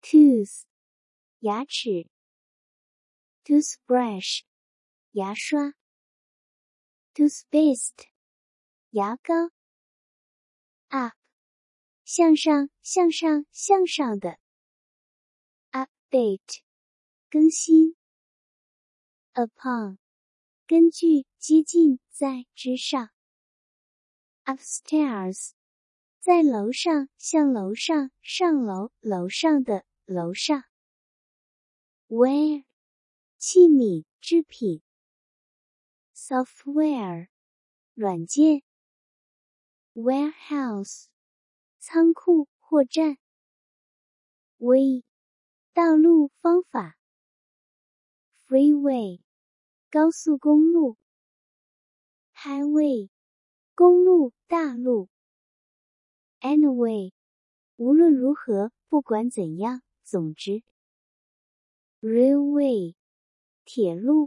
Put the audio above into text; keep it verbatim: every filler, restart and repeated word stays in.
tooth 牙齿 toothbrush 牙刷 toothpaste 牙膏 up 向上向上向上的 update 更新 upon 根据接近在之上 upstairs 在楼上向楼上上楼楼上的楼上 ware 器皿制品 software 软件 warehouse 仓库货站 way 道路方法 freeway 高速公路 highway 公路大路 anyway 无论如何不管怎样总之 railway 铁路